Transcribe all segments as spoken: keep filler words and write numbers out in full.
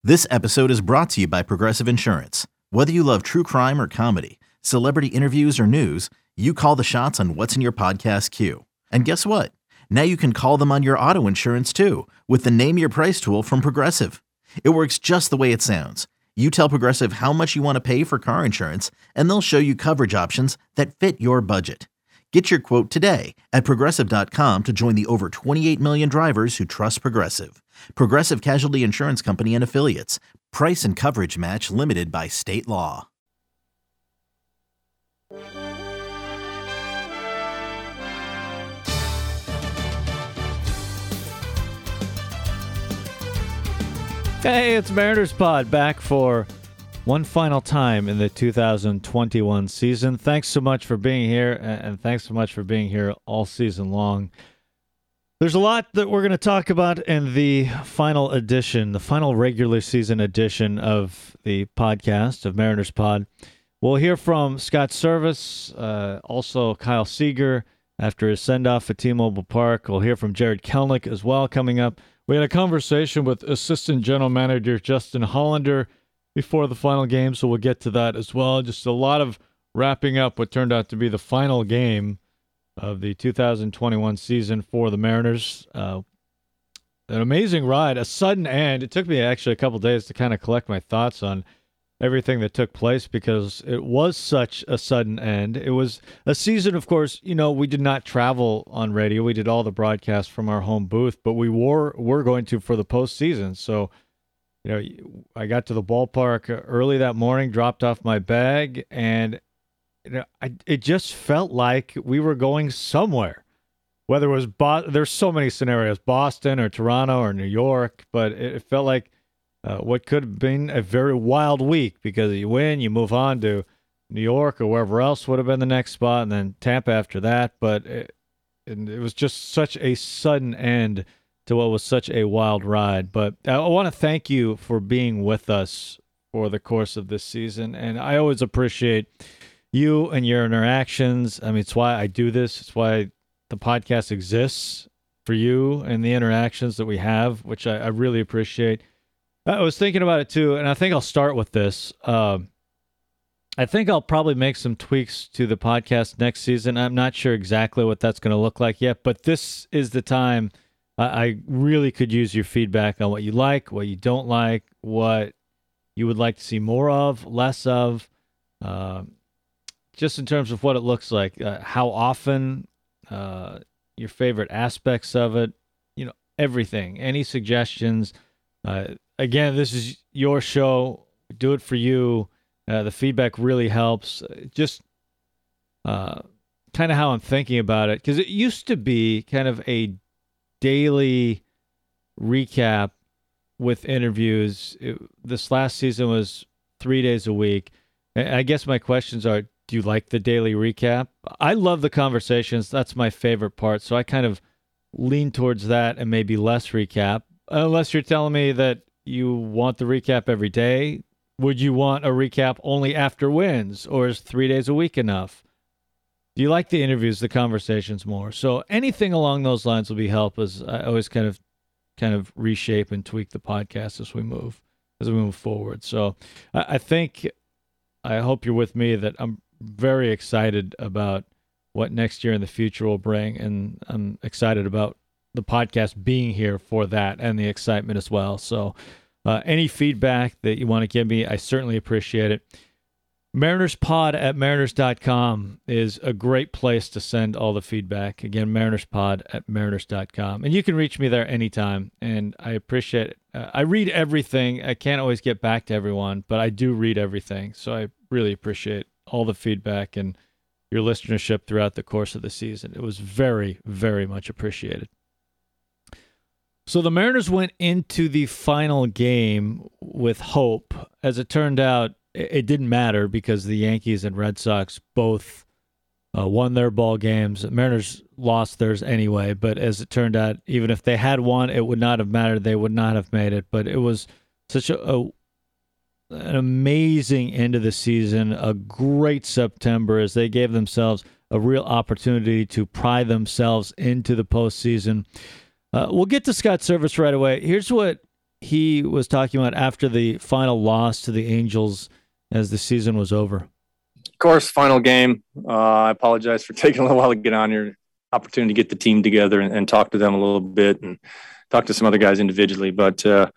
This episode is brought to you by Progressive Insurance. Whether you love true crime or comedy, celebrity interviews or news, you call the shots on what's in your podcast queue. And guess what? Now you can call them on your auto insurance too with the Name Your Price tool from Progressive. It works just the way it sounds. You tell Progressive how much you want to pay for car insurance, and they'll show you coverage options that fit your budget. Get your quote today at progressive dot com to join the over twenty-eight million drivers who trust Progressive. Progressive Casualty Insurance Company and Affiliates. Price and coverage match limited by state law. Hey, it's Mariners Pod back for one final time in the two thousand twenty-one season. Thanks so much for being here, and thanks so much for being here all season long. There's a lot that we're going to talk about in the final edition, the final regular season edition of the podcast of Mariners Pod. We'll hear from Scott Servais, uh, also Kyle Seager after his send-off at T-Mobile Park. We'll hear from Jarred Kelenic as well coming up. We had a conversation with Assistant General Manager Justin Hollander before the final game, so we'll get to that as well. Just a lot of wrapping up what turned out to be the final game of the two thousand twenty-one season for the Mariners. Uh, an amazing ride, a sudden end. It took me actually a couple days to kind of collect my thoughts on everything that took place because it was such a sudden end. It was a season, of course, you know, we did not travel on radio. We did all the broadcasts from our home booth, but we were, were going to for the postseason. So, you know, I got to the ballpark early that morning, dropped off my bag, and you know, I, it just felt like we were going somewhere. Whether it was Bo- there's so many scenarios, Boston or Toronto or New York, but it, it felt like uh, what could have been a very wild week because you win, you move on to New York or wherever else would have been the next spot, and then Tampa after that. But it, and it was just such a sudden end to what was such a wild ride. But I want to thank you for being with us for the course of this season. And I always appreciate you and your interactions. I mean, it's why I do this. It's why the podcast exists, for you and the interactions that we have, which I, I really appreciate. I was thinking about it too, and I think I'll start with this. Uh, I think I'll probably make some tweaks to the podcast next season. I'm not sure exactly what that's going to look like yet, but this is the time I really could use your feedback on what you like, what you don't like, what you would like to see more of, less of, uh, just in terms of what it looks like, uh, how often, uh, your favorite aspects of it, you know, everything, any suggestions. Uh, again, this is your show. Do it for you. Uh, the feedback really helps. Just uh, kind of how I'm thinking about it, because it used to be kind of a daily recap with interviews. It, this last season was three days a week. I guess my questions are, do you like the daily recap? I love the conversations. That's my favorite part. So I kind of lean towards that and maybe less recap. Unless you're telling me that you want the recap every day. Would you want a recap only after wins? Or is three days a week enough? Do you like the interviews, the conversations more? So anything along those lines will be help as I always kind of kind of reshape and tweak the podcast as we move as we move forward. So I, I think I hope you're with me that I'm very excited about what next year in the future will bring, and I'm excited about the podcast being here for that and the excitement as well. So uh, any feedback that you want to give me, I certainly appreciate it. MarinersPod at mariners dot com is a great place to send all the feedback. Again, MarinersPod at mariners dot com. And you can reach me there anytime, and I appreciate it. Uh, I read everything. I can't always get back to everyone, but I do read everything. So I really appreciate all the feedback and your listenership throughout the course of the season. It was very, very much appreciated. So the Mariners went into the final game with hope. As it turned out, it didn't matter because the Yankees and Red Sox both uh, won their ball games. The Mariners lost theirs anyway, but as it turned out, even if they had won, it would not have mattered. They would not have made it. But it was such a, a an amazing end of the season, a great September as they gave themselves a real opportunity to pry themselves into the postseason. Uh, we'll get to Scott Servais right away. Here's what he was talking about after the final loss to the Angels as the season was over? Of course, final game. Uh, I apologize for taking a little while to get on here. Opportunity to get the team together and, and talk to them a little bit and talk to some other guys individually. But uh,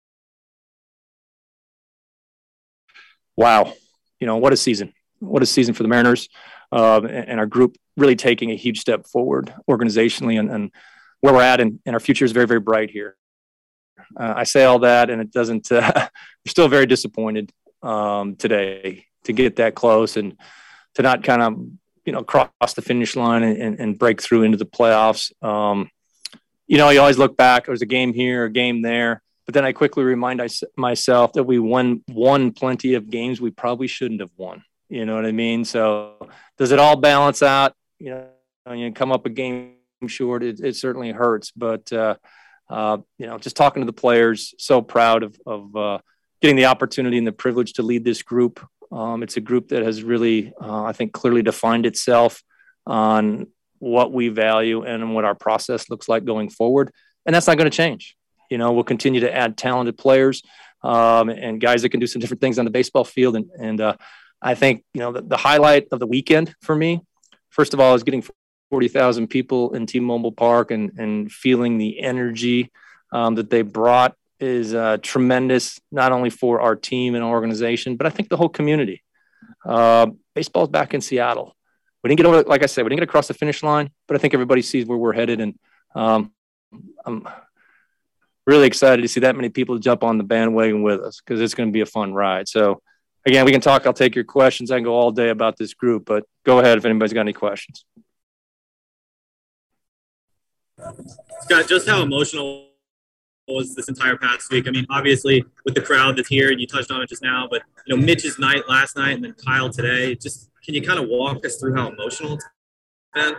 wow, you know, what a season. What a season for the Mariners uh, and, and our group really taking a huge step forward organizationally and, and where we're at. And, and our future is very, very bright here. Uh, I say all that, and it doesn't. Uh, we're still very disappointed um, today to get that close and to not kind of, you know, cross the finish line and, and, and break through into the playoffs. Um, you know, you always look back. There's a game here, a game there, but then I quickly remind I, myself that we won won plenty of games we probably shouldn't have won. You know what I mean? So does it all balance out? You know, when you come up a game short, it, it certainly hurts, but. Uh, Uh, you know, just talking to the players, so proud of, of uh, getting the opportunity and the privilege to lead this group. Um, it's a group that has really, uh, I think, clearly defined itself on what we value and what our process looks like going forward. And that's not going to change. You know, we'll continue to add talented players um, and guys that can do some different things on the baseball field. And, and uh, I think, you know, the, the highlight of the weekend for me, first of all, is getting forty thousand people in T-Mobile Park and, and feeling the energy um, that they brought is uh, tremendous, not only for our team and organization, but I think the whole community. Uh, baseball's back in Seattle. We didn't get over, like I said, we didn't get across the finish line, but I think everybody sees where we're headed. And um, I'm really excited to see that many people jump on the bandwagon with us because it's going to be a fun ride. So, again, we can talk. I'll take your questions. I can go all day about this group, but go ahead if anybody's got any questions. Scott, just how emotional was this entire past week? I mean, obviously with the crowd that's here, and you touched on it just now, but you know, Mitch's night last night and then Kyle today. Just can you kind of walk us through how emotional it's been?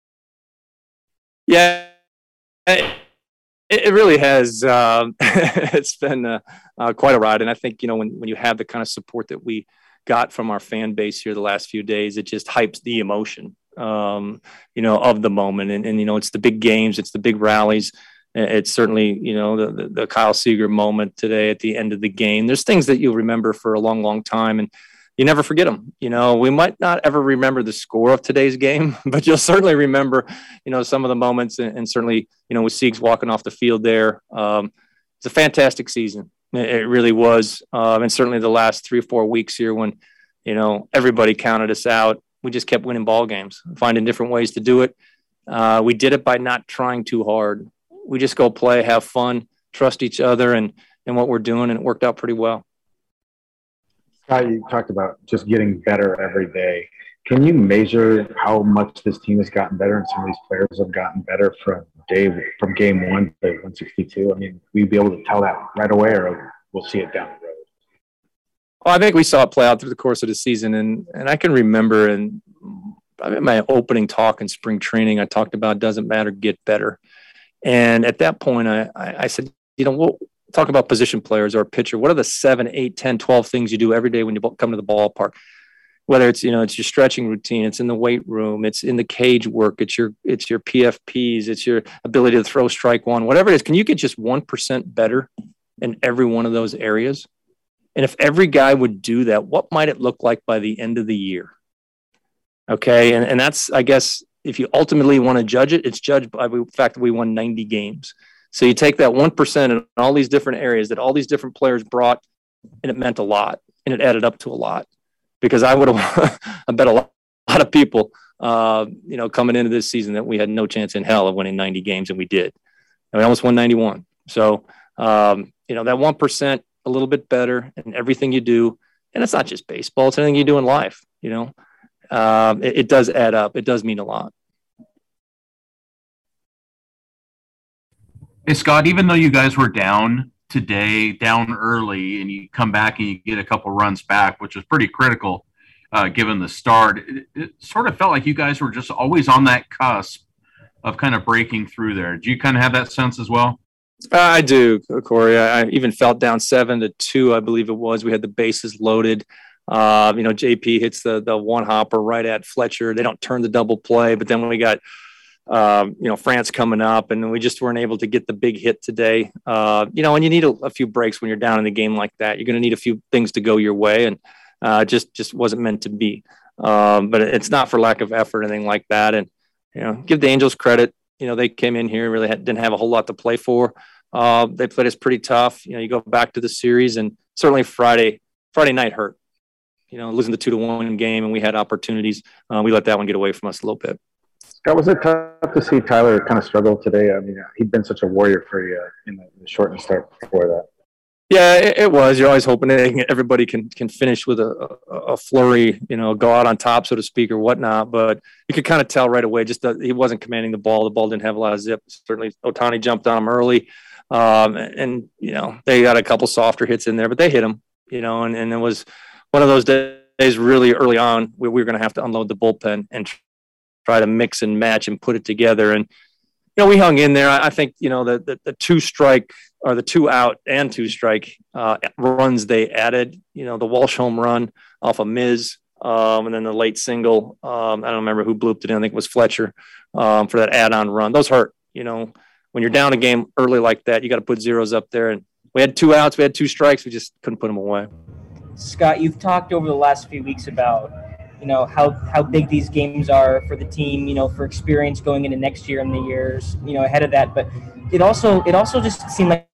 Yeah, it, it really has. Um, it's been uh, uh, quite a ride, and I think you know when when you have the kind of support that we got from our fan base here the last few days, it just hypes the emotion. Um, you know, of the moment. And, and, you know, it's the big games, it's the big rallies. It's certainly, you know, the, the, the Kyle Seager moment today at the end of the game. There's things that you'll remember for a long, long time, and you never forget them. You know, we might not ever remember the score of today's game, but you'll certainly remember, you know, some of the moments and, and certainly, you know, with Siegs walking off the field there. Um, it's a fantastic season. It, it really was. Um, and certainly the last three or four weeks here when, you know, everybody counted us out. We just kept winning ball games, finding different ways to do it. Uh, we did it by not trying too hard. We just go play, have fun, trust each other and, and what we're doing, and it worked out pretty well. Scott, you talked about just getting better every day. Can you measure how much this team has gotten better and some of these players have gotten better from day from game one to one sixty-two? I mean, will you be able to tell that right away, or we'll see it down the road? Well, I think we saw it play out through the course of the season, and and I can remember in, in my opening talk in spring training, I talked about doesn't matter, get better. And at that point, I, I, I said, you know, we'll talk about position players or a pitcher. What are the seven, eight, ten, twelve things you do every day when you come to the ballpark? Whether it's, you know, it's your stretching routine, it's in the weight room, it's in the cage work, it's your it's your P F Ps, it's your ability to throw strike one, whatever it is. Can you get just one percent better in every one of those areas? And if every guy would do that, what might it look like by the end of the year? Okay. And, and that's, I guess, if you ultimately want to judge it, it's judged by the fact that we won ninety games. So you take that one percent in all these different areas that all these different players brought, and it meant a lot, and it added up to a lot. Because I would have, I bet a lot, a lot of people, uh, you know, coming into this season that we had no chance in hell of winning ninety games, and we did. And we almost won ninety-one. So, um, you know, that one percent, a little bit better in everything you do. And it's not just baseball, it's anything you do in life, you know. Um, it, it does add up. It does mean a lot. Hey, Scott, even though you guys were down today, down early, and you come back and you get a couple runs back, which was pretty critical uh, given the start, it, it sort of felt like you guys were just always on that cusp of kind of breaking through there. Do you kind of have that sense as well? Uh, I do, Corey. I, I even felt down seven to two, I believe it was. We had the bases loaded. Uh, you know, J P hits the the one hopper right at Fletcher. They don't turn the double play, but then when we got um, you know, France coming up, and we just weren't able to get the big hit today. Uh, you know, and you need a, a few breaks when you're down in the game like that. You're going to need a few things to go your way, and uh, just just wasn't meant to be. Um, but it's not for lack of effort or anything like that. And you know, give the Angels credit. You know, they came in here really had, didn't have a whole lot to play for. Uh, they played us pretty tough. You know, you go back to the series, and certainly Friday Friday night hurt. You know, losing the two to one game, and we had opportunities. Uh, we let that one get away from us a little bit. Scott, was it tough to see Tyler kind of struggle today? I mean, he'd been such a warrior for you in the, the shortened start before that. Yeah, it, it was. You're always hoping that everybody can can finish with a, a, a flurry, you know, go out on top, so to speak, or whatnot. But you could kind of tell right away, just that he wasn't commanding the ball. The ball didn't have a lot of zip. Certainly, Ohtani jumped on him early, um, and, and you know they got a couple softer hits in there, but they hit him. You know, and, and it was one of those days really early on where we were going to have to unload the bullpen and try to mix and match and put it together. And, you know, we hung in there. I think, you know, the, the, the two strike or the two out and two strike uh, runs they added, you know, the Walsh home run off of Miz um, and then the late single. Um, I don't remember who blooped it in. I think it was Fletcher um, for that add-on run. Those hurt, you know, when you're down a game early like that, you got to put zeros up there. And we had two outs. We had two strikes. We just couldn't put them away. Scott, you've talked over the last few weeks about, you know, how, how big these games are for the team, you know, for experience going into next year and the years, you know, ahead of that. But it also it also just seemed like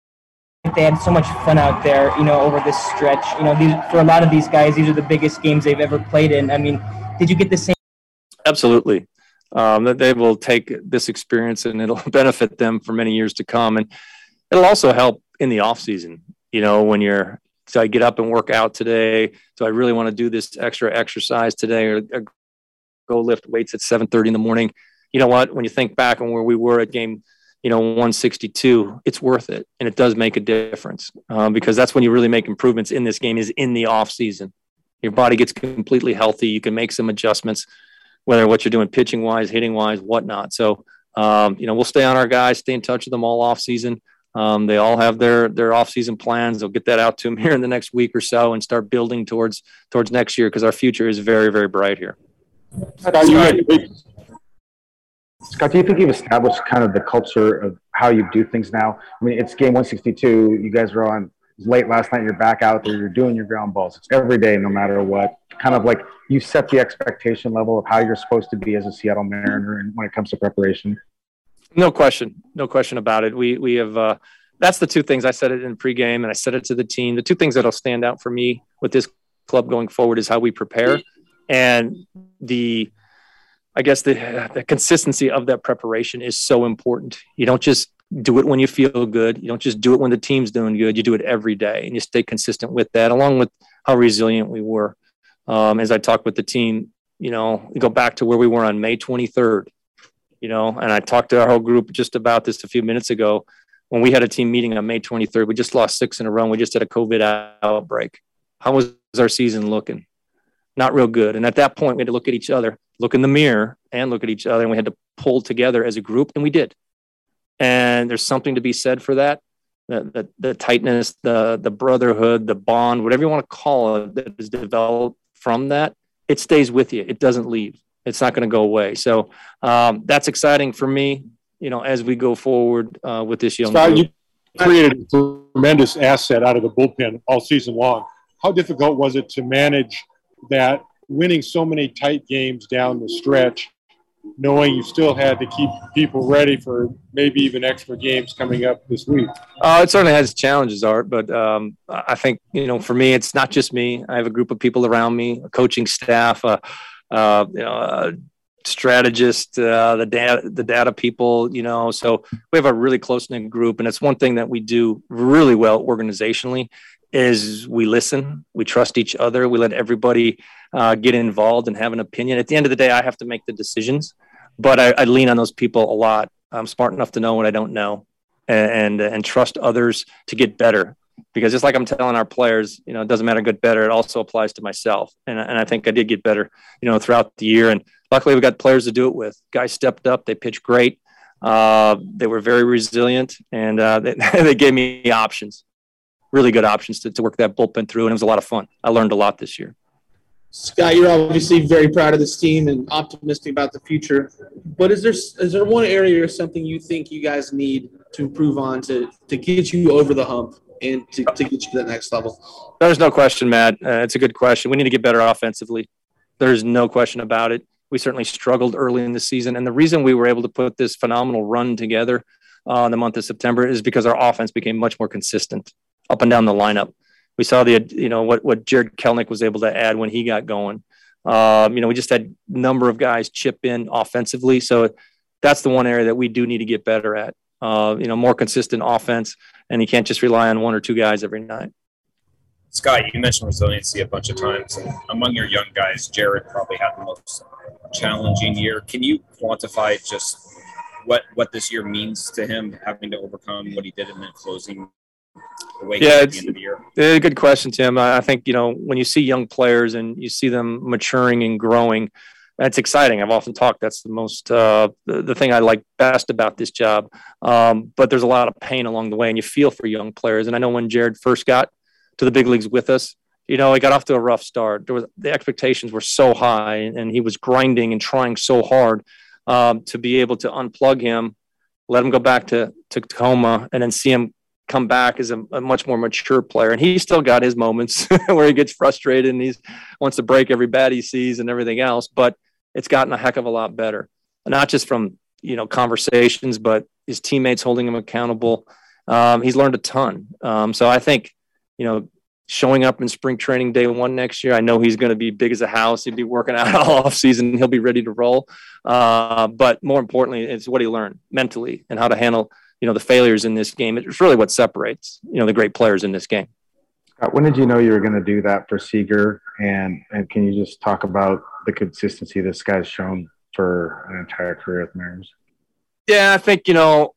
they had so much fun out there, you know, over this stretch. You know, these, for a lot of these guys, these are the biggest games they've ever played in. I mean, did you get the same? Absolutely. Um, that they will take this experience and it'll benefit them for many years to come. And it'll also help in the off season, you know, when you're, so I get up and work out today. So I really want to do this extra exercise today or, or go lift weights at seven thirty in the morning. You know what? When you think back on where we were at game, you know, one sixty-two, it's worth it. And it does make a difference um, because that's when you really make improvements in this game is in the off season. Your body gets completely healthy. You can make some adjustments, whether what you're doing pitching wise, hitting wise, whatnot. So, um, you know, we'll stay on our guys, stay in touch with them all off season. Um, they all have their their off-season plans. They'll get that out to them here in the next week or so and start building towards towards next year because our future is very, very bright here. Scott, you had, Scott, do you think you've established kind of the culture of how you do things now? I mean, it's game one sixty-two. You guys were on late last night. You're back out there. You're doing your ground balls. It's every day, no matter what. Kind of like you set the expectation level of how you're supposed to be as a Seattle Mariner and when it comes to preparation. No question. No question about it. We we have uh, – that's the two things. I said it in pregame and I said it to the team. The two things that will stand out for me with this club going forward is how we prepare and the – I guess the the consistency of that preparation is so important. You don't just do it when you feel good. You don't just do it when the team's doing good. You do it every day and you stay consistent with that along with how resilient we were. Um, as I talked with the team, you know, we go back to where we were on May twenty-third. You know, and I talked to our whole group just about this a few minutes ago when we had a team meeting on May twenty-third. We just lost six in a row. We just had a COVID outbreak. How was our season looking? Not real good. And at that point, we had to look at each other, look in the mirror and look at each other. And we had to pull together as a group, and we did. And there's something to be said for that. The, the, the tightness, the, the brotherhood, the bond, whatever you want to call it, that is developed from that, it stays with you. It doesn't leave. It's not going to go away. So um, that's exciting for me, you know, as we go forward uh, with this young Scott, group. You created a tremendous asset out of the bullpen all season long. How difficult was it to manage that, winning so many tight games down the stretch, knowing you still had to keep people ready for maybe even extra games coming up this week? Uh, it certainly has challenges, Art, but um, I think, you know, for me, it's not just me. I have a group of people around me, a coaching staff, uh, Uh, you know, uh, strategist, uh, the data, the data people, you know, so we have a really close knit group. And it's one thing that we do really well organizationally is we listen, we trust each other. We let everybody uh, get involved and have an opinion. At the end of the day, I have to make the decisions, but I, I lean on those people a lot. I'm smart enough to know what I don't know and, and, and trust others to get better. Because just like I'm telling our players, you know, it doesn't matter good, better. It also applies to myself. And, and I think I did get better, you know, throughout the year. And luckily we got players to do it with. Guys stepped up. They pitched great. Uh, they were very resilient. And uh, they, they gave me options, really good options to, to work that bullpen through. And it was a lot of fun. I learned a lot this year. Scott, you're obviously very proud of this team and optimistic about the future. But is there is there one area or something you think you guys need to improve on to, to get you over the hump and to, to get you to that next level? There's no question, Matt. Uh, it's a good question. We need to get better offensively. There's no question about it. We certainly struggled early in the season. And the reason we were able to put this phenomenal run together uh, in the month of September is because our offense became much more consistent up and down the lineup. We saw the, you know, what, what Jared Kelnick was able to add when he got going. Um, you know, we just had a number of guys chip in offensively. So that's the one area that we do need to get better at. Uh, you know, more consistent offense, and you can't just rely on one or two guys every night. Scott, you mentioned resiliency a bunch of times, and among your young guys, Jared probably had the most challenging year. Can you quantify just what what this year means to him, having to overcome what he did in the closing away yeah, at the end of the year? Yeah, good question, Tim. I think, you know, when you see young players and you see them maturing and growing, that's exciting. I've often talked, that's the most, uh, the, the thing I like best about this job. Um, but there's a lot of pain along the way, and you feel for young players. And I know when Jared first got to the big leagues with us, you know, he got off to a rough start. There was, the expectations were so high, and he was grinding and trying so hard um, to be able to unplug him, let him go back to, to Tacoma, and then see him come back as a, a much more mature player. And he still got his moments where he gets frustrated and he wants to break every bat he sees and everything else, but it's gotten a heck of a lot better. Not just from, you know, conversations, but his teammates holding him accountable. Um, he's learned a ton. Um, so I think, you know, showing up in spring training day one next year, I know he's going to be big as a house. He'll be working out all off season. He'll be ready to roll. Uh, but more importantly, it's what he learned mentally and how to handle, you know, the failures in this game. It's really what separates, you know, the great players in this game. Scott, when did you know you were going to do that for Seager? And, and can you just talk about the consistency this guy's shown for an entire career at the Mariners? Yeah, I think, you know,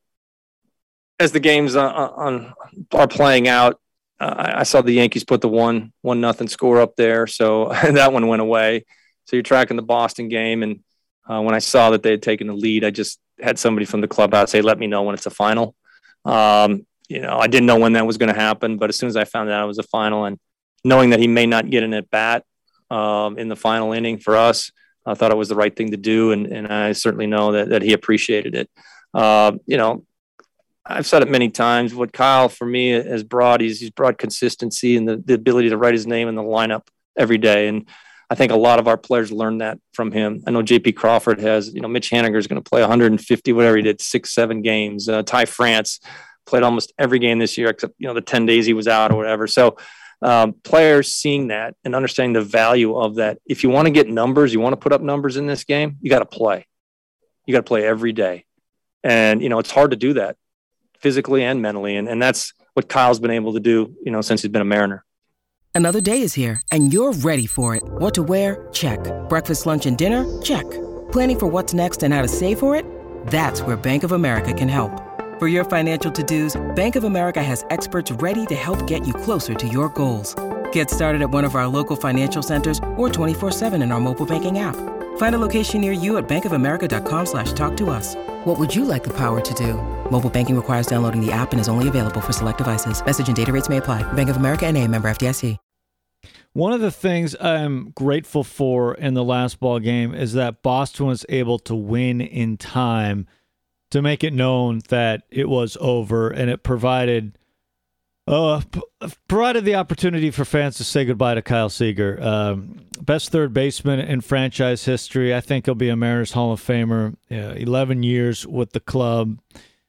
as the games uh, on, are playing out, uh, I saw the Yankees put the one, one nothing score up there. So that one went away. So you're tracking the Boston game. And uh, when I saw that they had taken the lead, I just had somebody from the clubhouse say, let me know when it's a final. Um, you know, I didn't know when that was going to happen, but as soon as I found out it was a final, and knowing that he may not get an at bat um, in the final inning for us, I thought it was the right thing to do. And, and I certainly know that, that he appreciated it. Uh, you know, I've said it many times. What Kyle, for me, has brought, he's, he's brought consistency and the, the ability to write his name in the lineup every day. And I think a lot of our players learned that from him. I know J P Crawford has, you know, Mitch Haniger is going to play one hundred fifty, whatever he did, six, seven games. Uh, Ty France played almost every game this year, except, you know, the ten days he was out or whatever. So um, players seeing that and understanding the value of that. If you want to get numbers, you want to put up numbers in this game, you got to play. You got to play every day. And, you know, it's hard to do that physically and mentally. And, and that's what Kyle's been able to do, you know, since he's been a Mariner. Another day is here, and you're ready for it. What to wear? Check. Breakfast, lunch, and dinner? Check. Planning for what's next and how to save for it? That's where Bank of America can help. For your financial to-dos, Bank of America has experts ready to help get you closer to your goals. Get started at one of our local financial centers or twenty-four seven in our mobile banking app. Find a location near you at bankofamerica.com slash talk to us. What would you like the power to do? Mobile banking requires downloading the app and is only available for select devices. Message and data rates may apply. Bank of America N A, member F D I C. One of the things I'm grateful for in the last ball game is that Boston was able to win in time to make it known that it was over, and it provided uh, p- provided the opportunity for fans to say goodbye to Kyle Seager. Um, best third baseman in franchise history. I think he'll be a Mariners Hall of Famer. Uh, eleven years with the club.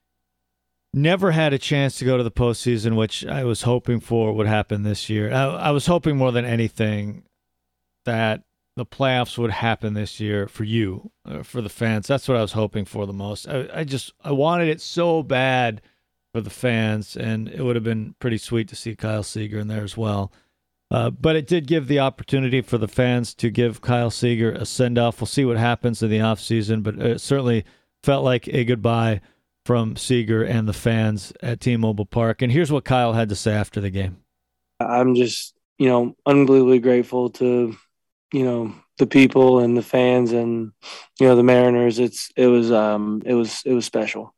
Never had a chance to go to the postseason, which I was hoping for would happen this year. I, I was hoping more than anything that the playoffs would happen this year for you, uh, for the fans. That's what I was hoping for the most. I, I just I wanted it so bad for the fans, and it would have been pretty sweet to see Kyle Seager in there as well. Uh, but it did give the opportunity for the fans to give Kyle Seager a send-off. We'll see what happens in the offseason, but it certainly felt like a goodbye from Seager and the fans at T-Mobile Park. And here's what Kyle had to say after the game. I'm just, you know, unbelievably grateful to, you know, the people and the fans and, you know, the Mariners. It's, it was, um, it was, it was special.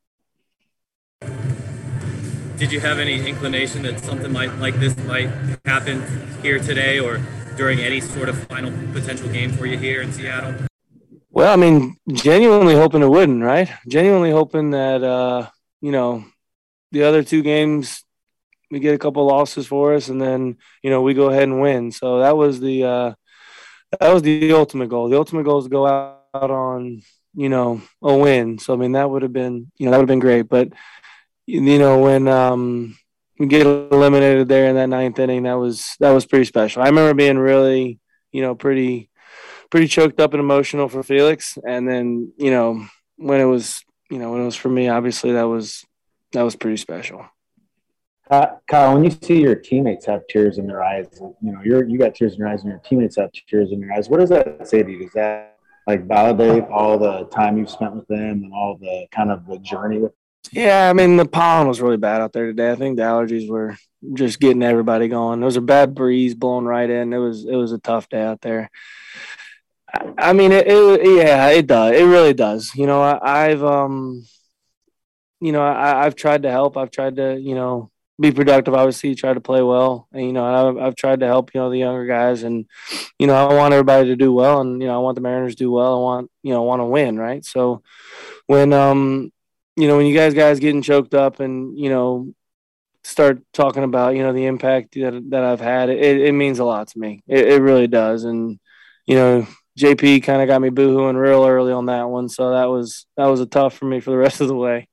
Did you have any inclination that something like, like this might happen here today, or during any sort of final potential game for you here in Seattle? Well, I mean, genuinely hoping it wouldn't, right? Genuinely hoping that, uh, you know, the other two games we get a couple losses for us, and then, you know, we go ahead and win. So that was the uh, that was the ultimate goal. The ultimate goal is to go out, out on, you know, a win. So I mean, that would have been, you know, that would have been great. But you know, when um, we get eliminated there in that ninth inning, that was that was pretty special. I remember being really, you know, pretty pretty choked up and emotional for Felix, and then, you know, when it was, you know, when it was for me, obviously that was that was pretty special. Uh, Kyle, when you see your teammates have tears in their eyes, you know, you're you got tears in your eyes, and your teammates have tears in their eyes. What does that say to you? Does that like validate all the time you've spent with them and all the kind of the journey with them? Yeah, I mean, the pollen was really bad out there today. I think the allergies were just getting everybody going. There was a bad breeze blowing right in. It was it was a tough day out there. I, I mean, it, it yeah, it does. It really does. You know, I, I've um, you know, I, I've tried to help. I've tried to, you know, be productive, obviously, try to play well. And, you know, I've, I've tried to help, you know, the younger guys. And, you know, I want everybody to do well. And, you know, I want the Mariners to do well. I want, you know, want to win, right? So when, um, you know, when you guys guys getting choked up and, you know, start talking about, you know, the impact that, that I've had, it, it means a lot to me. It, it really does. And, you know, J P kind of got me boohooing real early on that one. So that was, that was a tough for me for the rest of the way.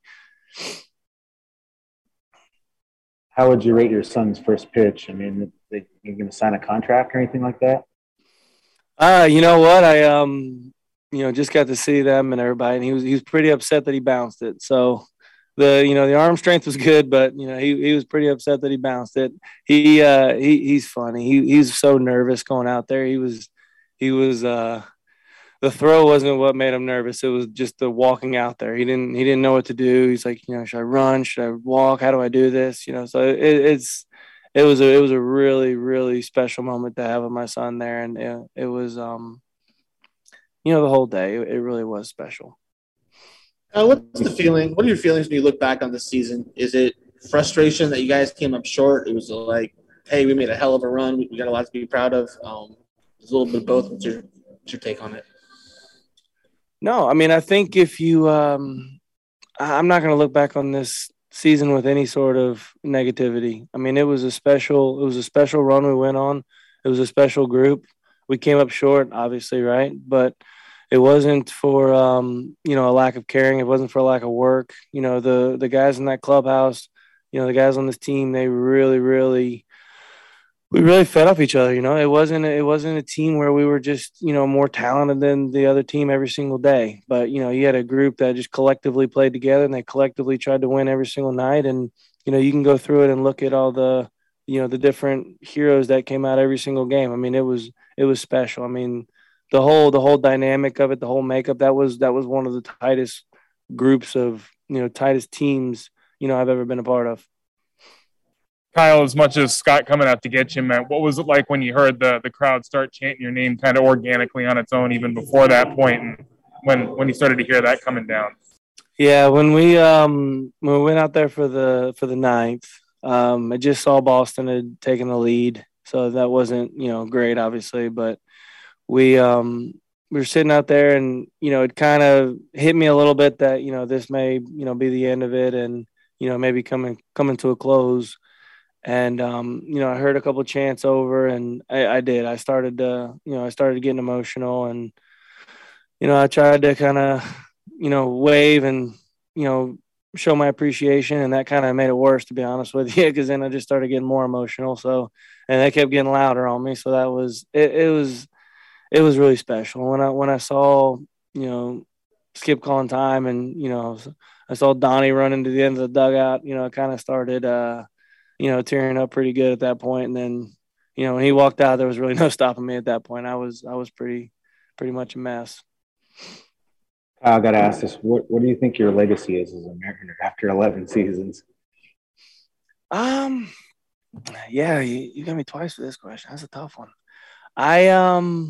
How would you rate your son's first pitch? I mean, are you going to sign a contract or anything like that? Uh, you know what? I, um, you know, just got to see them and everybody, and he was, he was pretty upset that he bounced it. So the, you know, the arm strength was good, but, you know, he, he was pretty upset that he bounced it. He, uh, he, he's funny. He, he's so nervous going out there. He was, he was, uh, the throw wasn't what made him nervous. It was just the walking out there. He didn't he didn't know what to do. He's like, you know, should I run? Should I walk? How do I do this? You know, so it, it's it was a it was a really really special moment to have with my son there, and it, it was um, you know, the whole day it, it really was special. Uh, what's the feeling? What are your feelings when you look back on the season? Is it frustration that you guys came up short? It was like, hey, we made a hell of a run. We, we got a lot to be proud of. Um, there's a little bit of both. What's your what's your take on it? No, I mean, I think if you um, – I'm not going to look back on this season with any sort of negativity. I mean, it was a special – it was a special run we went on. It was a special group. We came up short, obviously, right? But it wasn't for, um, you know, a lack of caring. It wasn't for a lack of work. You know, the the guys in that clubhouse, you know, the guys on this team, they really, really – we really fed off each other. You know, it wasn't it wasn't a team where we were just, you know, more talented than the other team every single day. But, you know, you had a group that just collectively played together, and they collectively tried to win every single night. And, you know, you can go through it and look at all the, you know, the different heroes that came out every single game. I mean, it was it was special. I mean, the whole the whole dynamic of it, the whole makeup, that was that was one of the tightest groups of, you know, tightest teams, you know, I've ever been a part of. Kyle, as much as Scott coming out to get you, man, what was it like when you heard the the crowd start chanting your name kind of organically on its own, even before that point, and when when you started to hear that coming down? Yeah, when we um when we went out there for the for the ninth, um, I just saw Boston had taken the lead, so that wasn't, you know, great, obviously, but we um we were sitting out there, and, you know, it kind of hit me a little bit that, you know, this may, you know, be the end of it, and, you know, maybe coming coming to a close. And, um, you know, I heard a couple of chants over, and I, I did. I started to, you know, I started getting emotional, and, you know, I tried to kind of, you know, wave and, you know, show my appreciation, and that kind of made it worse, to be honest with you, because then I just started getting more emotional. So, and they kept getting louder on me. So that was, it, it was, it was really special. When I, when I saw, you know, Skip calling time, and, you know, I saw Donnie running to the end of the dugout, you know, it kind of started, uh, you know, tearing up pretty good at that point. And then, you know, when he walked out, there was really no stopping me at that point. I was, I was pretty, pretty much a mess. I got to ask this. What, what do you think your legacy is as a Mariner after eleven seasons? Um, yeah, you, you got me twice for this question. That's a tough one. I, um,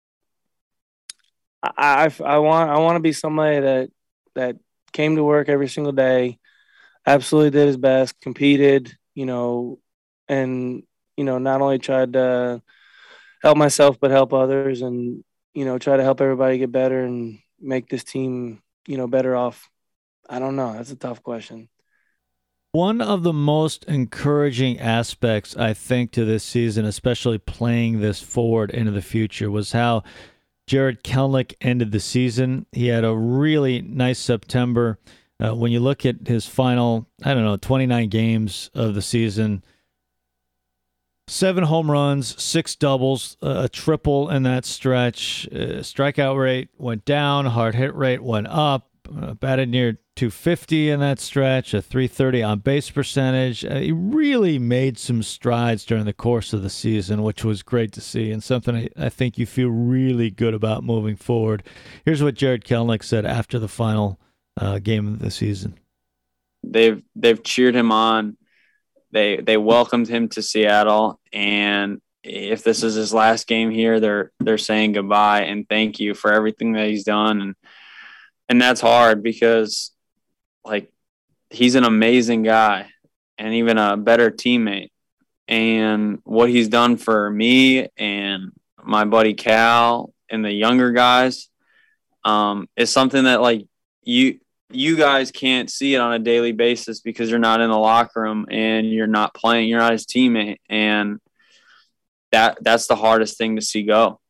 I, I, I want, I want to be somebody that, that came to work every single day, absolutely did his best, competed, you know, and, you know, not only tried to help myself, but help others, and, you know, try to help everybody get better and make this team, you know, better off. I don't know. That's a tough question. One of the most encouraging aspects, I think, to this season, especially playing this forward into the future, was how Jarred Kelenic ended the season. He had a really nice September. Uh, when you look at his final, I don't know, twenty-nine games of the season, seven home runs, six doubles, uh, a triple in that stretch. Uh, strikeout rate went down, hard hit rate went up, uh, batted near two fifty in that stretch, a three thirty on base percentage. Uh, he really made some strides during the course of the season, which was great to see, and something I, I think you feel really good about moving forward. Here's what Jarred Kelenic said after the final uh, game of the season. They've they've cheered him on. They they welcomed him to Seattle, and if this is his last game here, they're they're saying goodbye and thank you for everything that he's done, and and that's hard because, like, he's an amazing guy and even a better teammate. And what he's done for me and my buddy Cal and the younger guys um, is something that, like, you you guys can't see it on a daily basis because you're not in the locker room and you're not playing. You're not his teammate. And that that's the hardest thing to see go.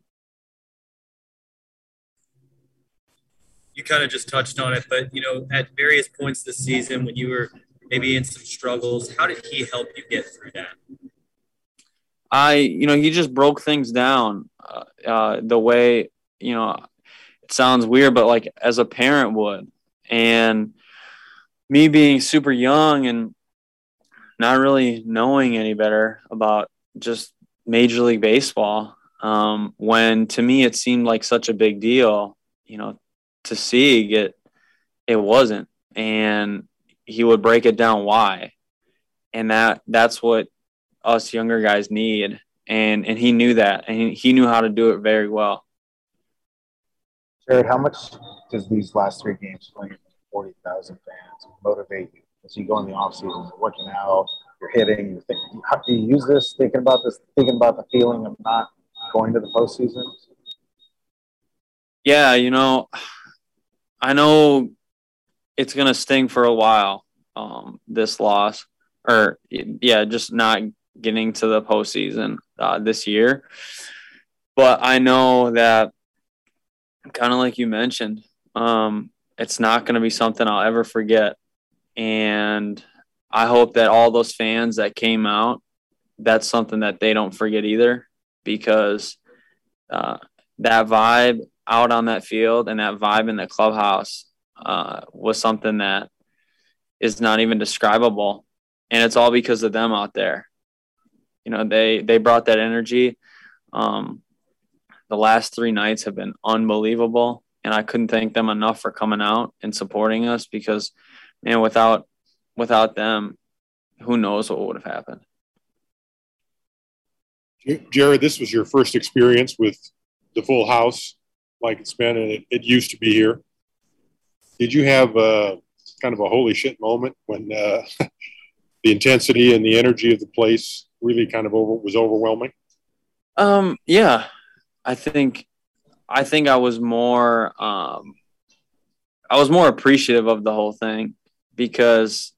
You kind of just touched on it, but, you know, at various points this season when you were maybe in some struggles, how did he help you get through that? I, you know, he just broke things down uh, uh, the way, you know, it sounds weird, but like as a parent would. And me being super young and not really knowing any better about just Major League Baseball, um, when to me it seemed like such a big deal, you know, to see it, it wasn't. And he would break it down why. And that that's what us younger guys need. And and he knew that, and he, he knew how to do it very well. Jarred, how much does these last three games playing with forty thousand fans motivate you as you go in the offseason, working out, you're hitting, you're thinking, how do you use this, thinking about this, thinking about the feeling of not going to the postseason? Yeah, you know, I know it's going to sting for a while, um, this loss, or, yeah, just not getting to the postseason uh, this year. But I know that, kind of like you mentioned, um, it's not going to be something I'll ever forget. And I hope that all those fans that came out, that's something that they don't forget either, because uh, that vibe out on that field and that vibe in the clubhouse uh, was something that is not even describable. And it's all because of them out there. You know, they, they brought that energy. Um, the last three nights have been unbelievable, and I couldn't thank them enough for coming out and supporting us, because, man, without, without them, who knows what would have happened. Jarred, this was your first experience with the full house like it's been, and it, it used to be here. Did you have uh, kind of a holy shit moment when uh, the intensity and the energy of the place really kind of over, was overwhelming? Um, yeah, I think, I think I was more, um, I was more appreciative of the whole thing, because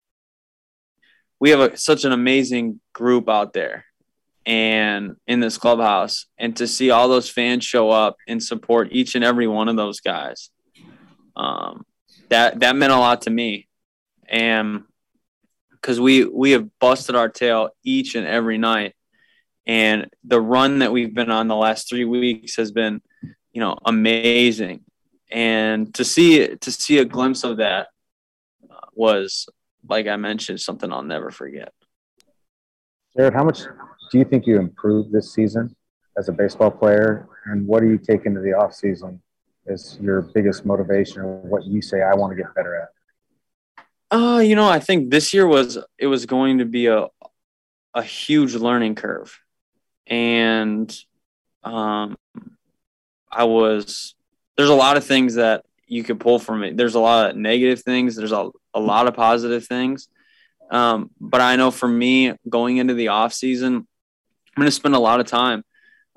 we have a, such an amazing group out there and in this clubhouse, and to see all those fans show up and support each and every one of those guys, um, that, that meant a lot to me. And because we, we have busted our tail each and every night. And the run that we've been on the last three weeks has been, you know, amazing. And to see, to see a glimpse of that was, like I mentioned, something I'll never forget. Jarred, how much do you think you improved this season as a baseball player? And what do you take into the offseason as your biggest motivation, or what you say, I want to get better at? Uh, you know, I think this year was, it was going to be a, a huge learning curve. And um, I was, there's a lot of things that you could pull from it. There's a lot of negative things. There's a, a lot of positive things. Um, but I know for me, going into the off season, I'm going to spend a lot of time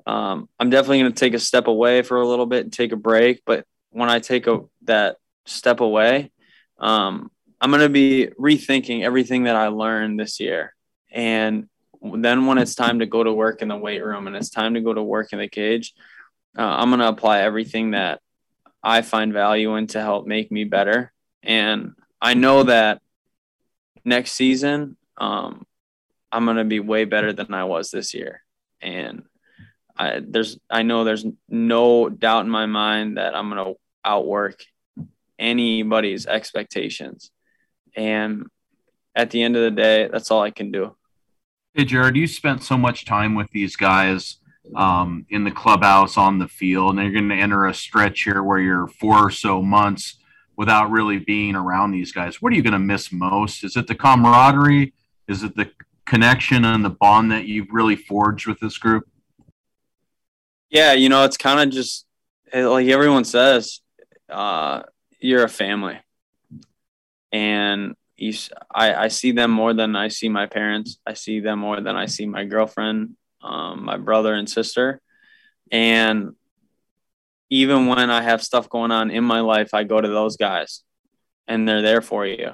um, I'm definitely going to take a step away for a little bit and take a break. But when I take a, that step away, um, I'm going to be rethinking everything that I learned this year. And then when it's time to go to work in the weight room and it's time to go to work in the cage, uh, I'm going to apply everything that I find value in to help make me better. And I know that next season, um, I'm going to be way better than I was this year. And I, there's, I know there's no doubt in my mind that I'm going to outwork anybody's expectations. And at the end of the day, that's all I can do. Hey, Jared, you spent so much time with these guys um, in the clubhouse, on the field, and you're going to enter a stretch here where you're four or so months without really being around these guys. What are you going to miss most? Is it the camaraderie? Is it the connection and the bond that you've really forged with this group? Yeah, you know, it's kind of just like everyone says, uh, you're a family. And you, I, I see them more than I see my parents. I see them more than I see my girlfriend, um, my brother and sister. And even when I have stuff going on in my life, I go to those guys and they're there for you.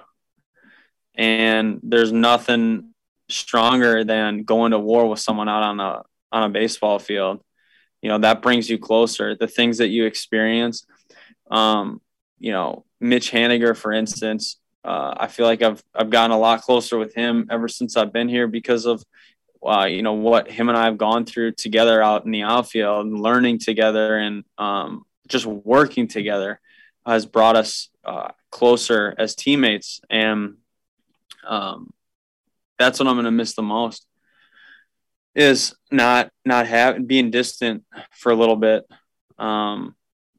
And there's nothing stronger than going to war with someone out on a, on a baseball field. You know, that brings you closer. The things that you experience, um, you know, Mitch Haniger, for instance, uh, I feel like I've, I've gotten a lot closer with him ever since I've been here because of, uh, you know, what him and I have gone through together out in the outfield and learning together and um, just working together has brought us uh, closer as teammates. And um, that's what I'm going to miss the most is not, not having, being distant for a little bit. Um,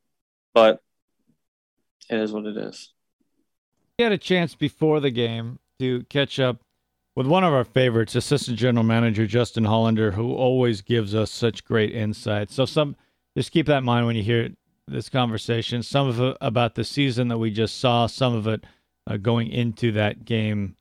but it is what it is. We had a chance before the game to catch up with one of our favorites, Assistant General Manager Justin Hollander, who always gives us such great insight. So some, just keep that in mind when you hear this conversation. Some of it about the season that we just saw, some of it uh, going into that game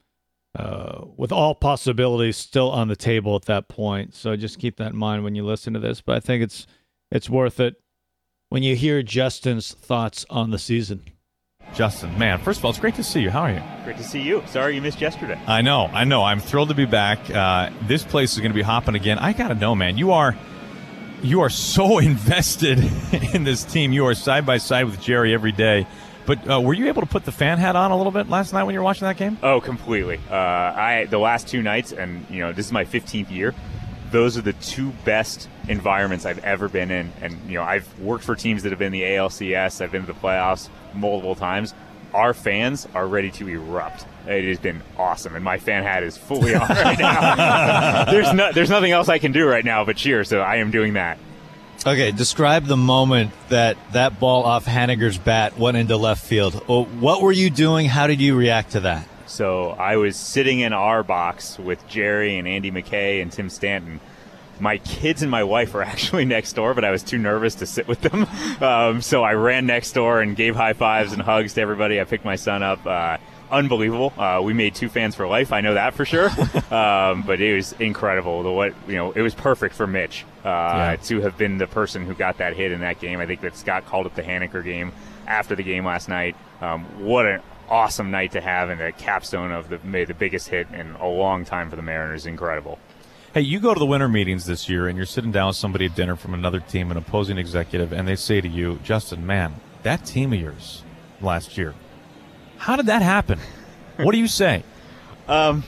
uh, with all possibilities still on the table at that point. So just keep that in mind when you listen to this. But I think it's it's worth it when you hear Justin's thoughts on the season. Justin, man, first of all, it's great to see you. How are you? Great to see you. Sorry you missed yesterday. I know, I know. I'm thrilled to be back. Uh, this place is going to be hopping again. I got to know, man, you are you are so invested in this team. You are side by side with Jerry every day. But uh, were you able to put the fan hat on a little bit last night when you were watching that game? Oh, completely. Uh, I the last two nights, and you know, this is my fifteenth year. Those are the two best environments I've ever been in. And, you know, I've worked for teams that have been in the A L C S. I've been to the playoffs multiple times. Our fans are ready to erupt. It has been awesome. And my fan hat is fully on right now. there's, no, there's nothing else I can do right now but cheer, so I am doing that. Okay, describe the moment that that ball off Haniger's bat went into left field. What were you doing? How did you react to that? So I was sitting in our box with Jerry and Andy McKay and Tim Stanton. My kids and my wife were actually next door, but I was too nervous to sit with them. Um, so I ran next door and gave high fives and hugs to everybody. I picked my son up. Uh, unbelievable. Uh, we made two fans for life. I know that for sure. um, but it was incredible. The what you know, it was perfect for Mitch uh, yeah. to have been the person who got that hit in that game. I think that Scott called it the Haniger game after the game last night. Um, what an awesome night to have, and a capstone of the the biggest hit in a long time for the Mariners. Incredible. Hey, you go to the winter meetings this year, and you're sitting down with somebody at dinner from another team, an opposing executive, and they say to you, Justin, man, that team of yours last year, how did that happen? What do you say? Um,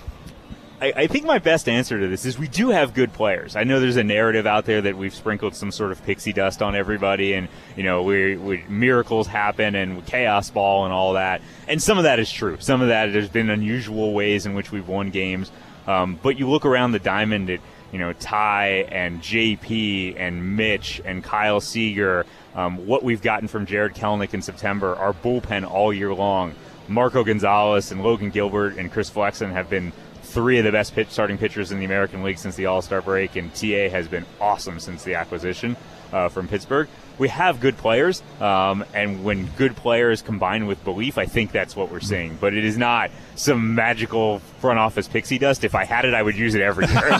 I, I think my best answer to this is we do have good players. I know there's a narrative out there that we've sprinkled some sort of pixie dust on everybody, and you know we, we miracles happen and chaos ball and all that. And some of that is true. Some of that, there's been unusual ways in which we've won games. Um, but you look around the diamond at, you know, Ty and J P and Mitch and Kyle Seager, um, what we've gotten from Jared Kelenic in September, our bullpen all year long. Marco Gonzalez and Logan Gilbert and Chris Flexen have been three of the best pitch starting pitchers in the American League since the All-Star break, and T A has been awesome since the acquisition uh, from Pittsburgh. We have good players, um, and when good players combine with belief, I think that's what we're seeing. But it is not some magical front office pixie dust. If I had it, I would use it every year.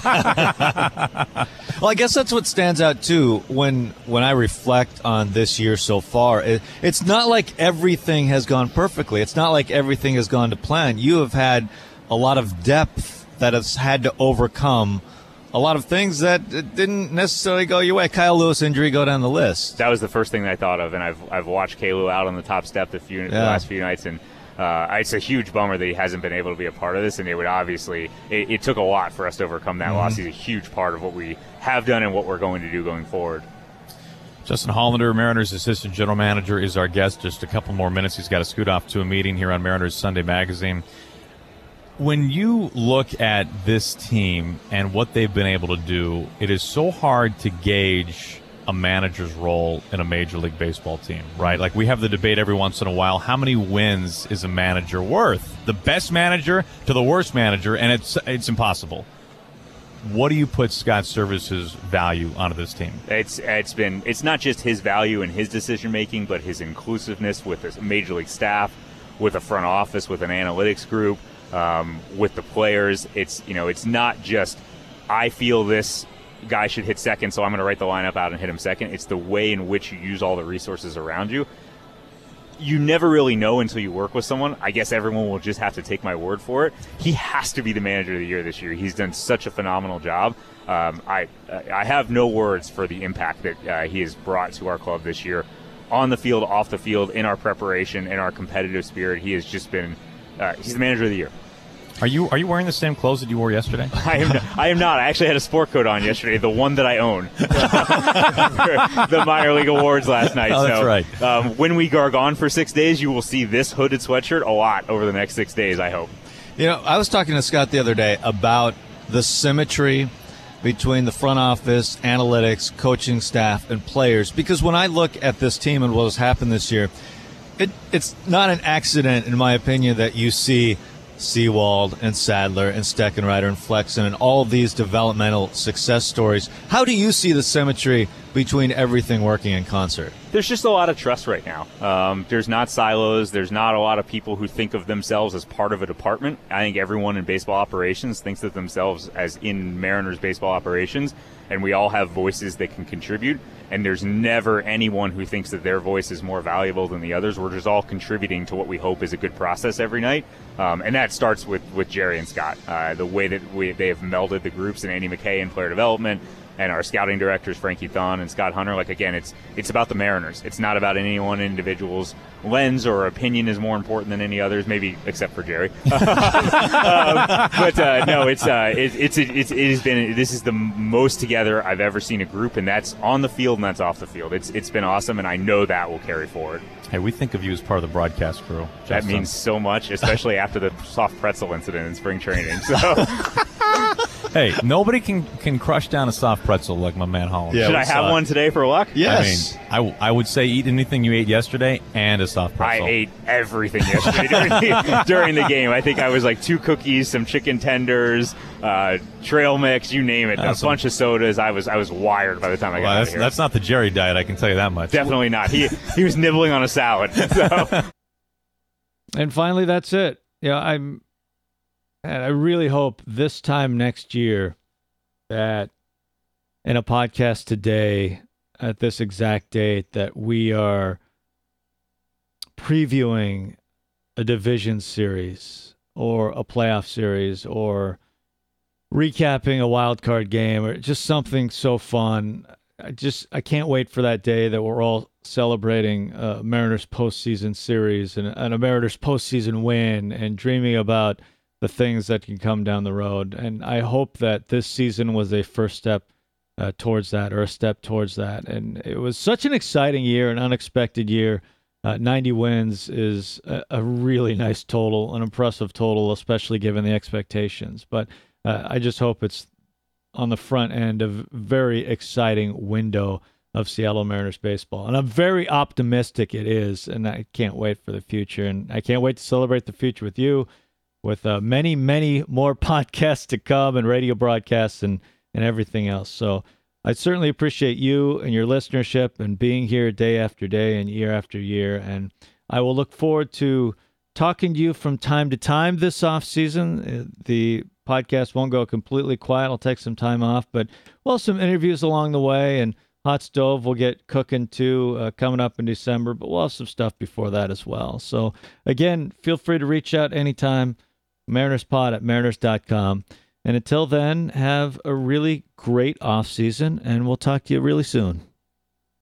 Well, I guess that's what stands out, too, when when I reflect on this year so far. It, it's not like everything has gone perfectly. It's not like everything has gone to plan. You have had a lot of depth that has had to overcome a lot of things that didn't necessarily go your way. Kyle Lewis injury go down the list. That was the first thing that I thought of, and I've I've watched Kalu out on the top step the few yeah. the last few nights, and uh, it's a huge bummer that he hasn't been able to be a part of this. And it would obviously it, it took a lot for us to overcome that mm-hmm. loss. He's a huge part of what we have done and what we're going to do going forward. Justin Hollander, Mariners assistant general manager, is our guest. Just a couple more minutes. He's got to scoot off to a meeting here on Mariners Sunday Magazine. When you look at this team and what they've been able to do, it is so hard to gauge a manager's role in a Major League Baseball team, right? Like, we have the debate every once in a while, how many wins is a manager worth? The best manager to the worst manager, and it's it's impossible. What do you put Scott Servais' value onto this team? It's it's been it's not just his value and his decision making, but his inclusiveness with the Major League staff, with a front office, with an analytics group. Um, with the players, it's you know, it's not just I feel this guy should hit second, so I'm going to write the lineup out and hit him second. It's the way in which you use all the resources around you. You never really know until you work with someone. I guess everyone will just have to take my word for it. He has to be the manager of the year this year. He's done such a phenomenal job. Um, I I have no words for the impact that uh, he has brought to our club this year, on the field, off the field, in our preparation, in our competitive spirit. He has just been. Uh, he's the manager of the year. Are you are you wearing the same clothes that you wore yesterday? I am not, I am not. I actually had a sport coat on yesterday, the one that I own. The minor league awards last night. Oh, that's so, right. Um, when we are gone for six days, you will see this hooded sweatshirt a lot over the next six days, I hope. You know, I was talking to Scott the other day about the symmetry between the front office, analytics, coaching staff, and players. Because when I look at this team and what has happened this year, it, it's not an accident, in my opinion, that you see Sewald and Sadler and Steckenrider and Flexen and all of these developmental success stories. How do you see the symmetry between everything working in concert? There's just a lot of trust right now. Um, there's not silos. There's not a lot of people who think of themselves as part of a department. I think everyone in baseball operations thinks of themselves as in Mariners baseball operations, and we all have voices that can contribute. And there's never anyone who thinks that their voice is more valuable than the others. We're just all contributing to what we hope is a good process every night. Um, and that starts with, with Jerry and Scott. Uh, the way that we, they have melded the groups, and Andy McKay in player development, and our scouting directors, Frankie Thon and Scott Hunter. Like, again, it's it's about the Mariners. It's not about any one individual's lens or opinion is more important than any others, maybe except for Jerry. um, but uh, no, it's uh, it, it's it, it's it has been this is the most together I've ever seen a group, and that's on the field and that's off the field. It's it's been awesome, and I know that will carry forward. Hey, we think of you as part of the broadcast crew. That Justin. means so much, especially after the soft pretzel incident in spring training. So. Hey, nobody can, can crush down a soft pretzel like my man Holland. Yeah, Should I have one today for luck? Yes. I mean, I, I would say eat anything you ate yesterday and a soft pretzel. I ate everything yesterday during, the, during the game. I think I was like two cookies, some chicken tenders, uh, trail mix, you name it, awesome. A bunch of sodas. I was I was wired by the time I got well, out that's, of here. That's not the Jerry diet, I can tell you that much. Definitely not. He he was nibbling on a salad. So. And finally, that's it. Yeah, I'm. And I really hope this time next year that in a podcast today at this exact date that we are previewing a division series or a playoff series or recapping a wild card game or just something so fun. I just I can't wait for that day that we're all celebrating a Mariners postseason series and, and a Mariners postseason win and dreaming about the things that can come down the road. And I hope that this season was a first step uh, towards that or a step towards that. And it was such an exciting year, an unexpected year. Uh, ninety wins is a, a really nice total, an impressive total, especially given the expectations. But uh, I just hope it's on the front end of a very exciting window of Seattle Mariners baseball. And I'm very optimistic it is, and I can't wait for the future. And I can't wait to celebrate the future with you. with uh, many, many more podcasts to come and radio broadcasts and, and everything else. So I certainly appreciate you and your listenership and being here day after day and year after year. And I will look forward to talking to you from time to time this off season. The podcast won't go completely quiet. I'll take some time off, but we'll have some interviews along the way, and Hot Stove will get cooking too uh, coming up in December, but we'll have some stuff before that as well. So again, feel free to reach out anytime. MarinersPod at mariners dot com. And until then, have a really great off season, and we'll talk to you really soon.